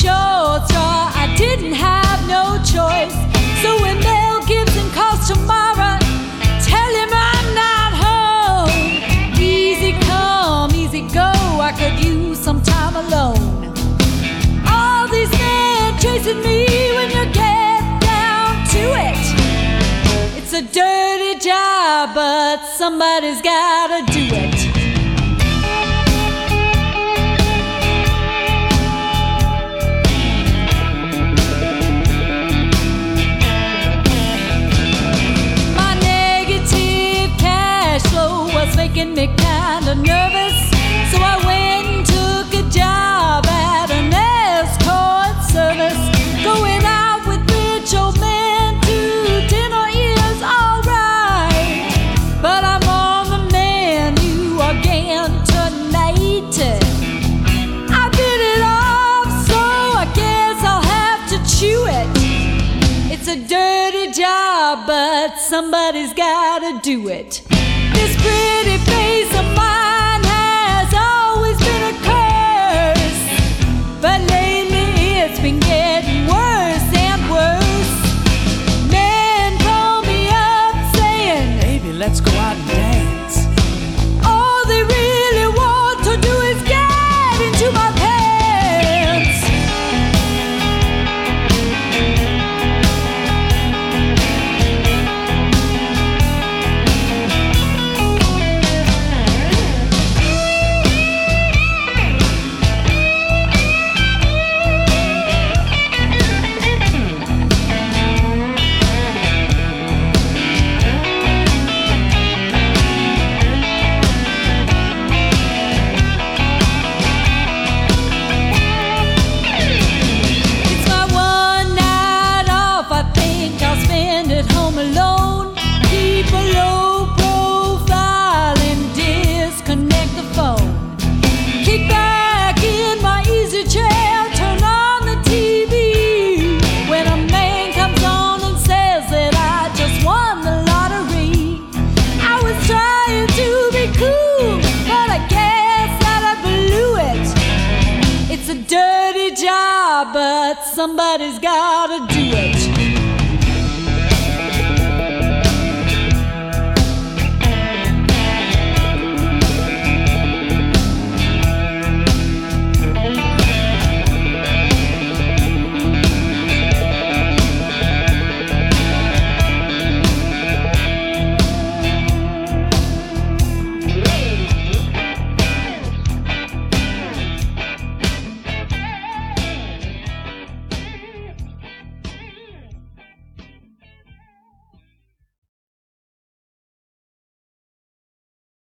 short straw. I didn't have no choice. So when Mel Gibson calls tomorrow, tell him I'm not home. Easy come, easy go, I could use some time alone. All these men chasing me when you get down to it. It's a dirty job, but somebody's gotta do it. Making me kinda nervous, so I went and took a job at an escort service. Going out with rich old men to dinner is alright, but I'm on the menu again tonight. I bit it off, so I guess I'll have to chew it. It's a dirty job, but somebody's gotta do it. This pretty face of mine has always been a curse, but lately it's been getting worse and worse. Men call me up saying, "Baby, let's go out and dance." All they really want to do is get into my pants. It's a dirty job, but somebody's gotta do it.